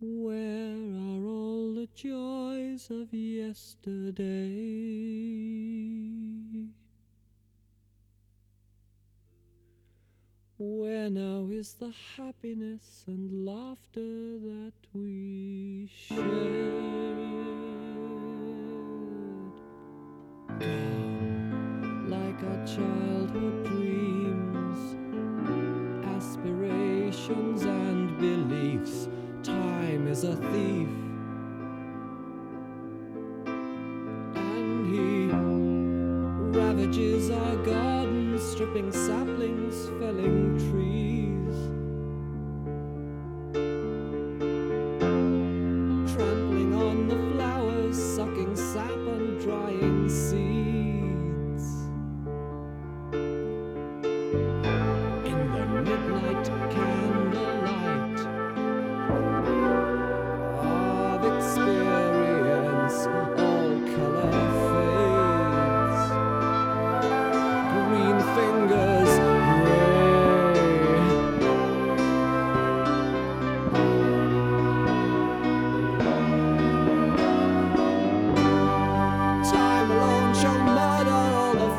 Where are all the joys of yesterday? Where now is the happiness and laughter that we shared? Gone like our childhood dreams, aspirations and beliefs. Time is a thief, and he ravages our gardens, stripping saplings, felling trees, trampling on the flowers, sucking sap and drying seeds. In the midnight candlelight of experience, all color fades. Green fingers time alone shall murder all the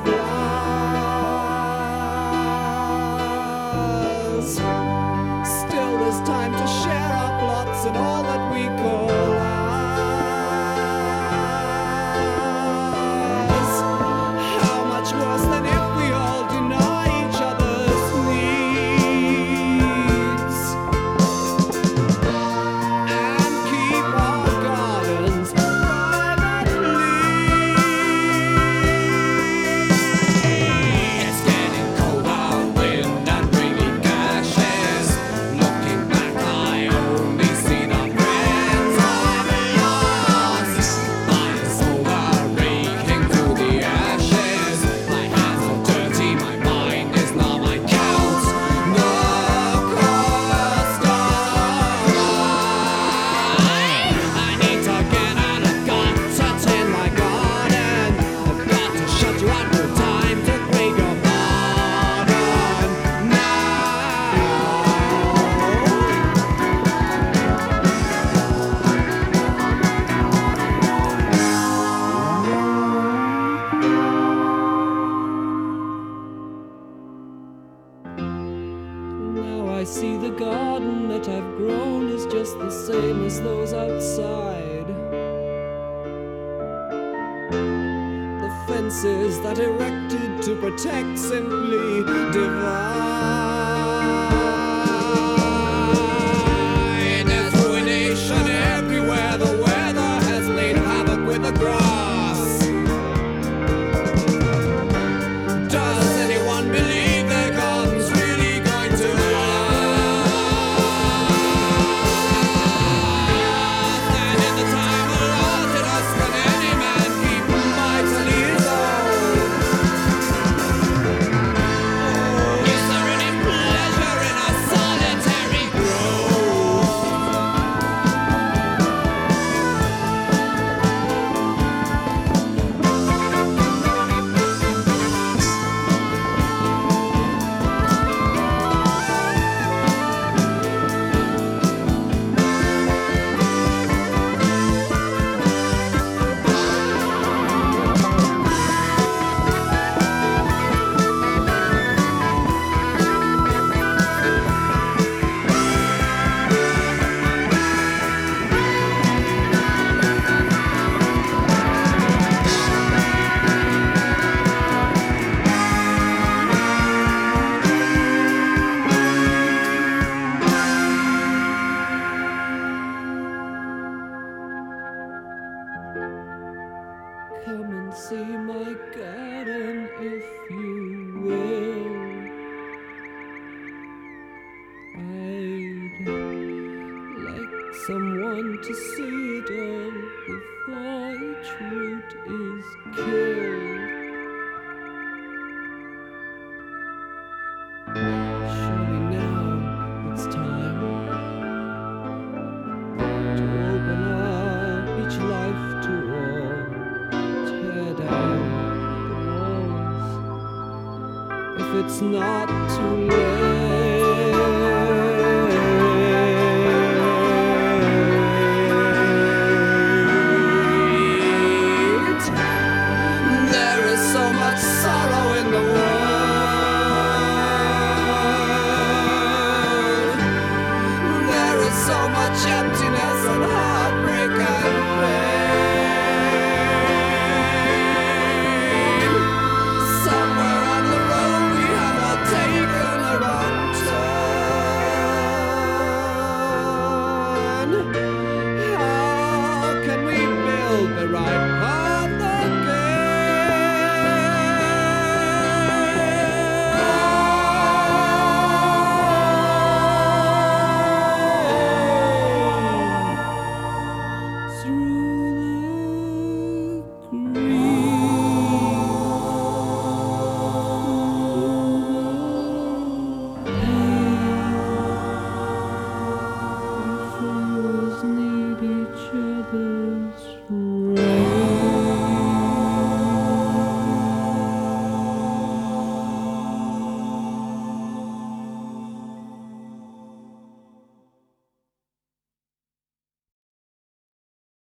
flowers. Still there's time to share our plots and all that we call ours. How much worse than if we all deny each other's needs and keep our gardens privately. It's getting colder, wind and bringing ashes. Looking back, I only see the friends I've lost. My soul raking through the ashes. My hands are dirty, my mind is numb. I count the cost of life. I need to get out, I've got to tend my garden. I've got to shut you out, no time to crave your pardon now. Now I see the garden that I've grown is just the same as those outside. The fences that erected to protect simply divide. There's ruination everywhere. The weather has made havoc with the grass. Does anyone believe their garden's really going to last? And in the time allotted us, can any man keep mightily his own? Is there any pleasure in a solitary grove? Come and see my garden if you will. I'd like someone to see it all before each root is killed. Surely now it's time to open up each life to all. Tear down the walls if it's not too late. much emptiness and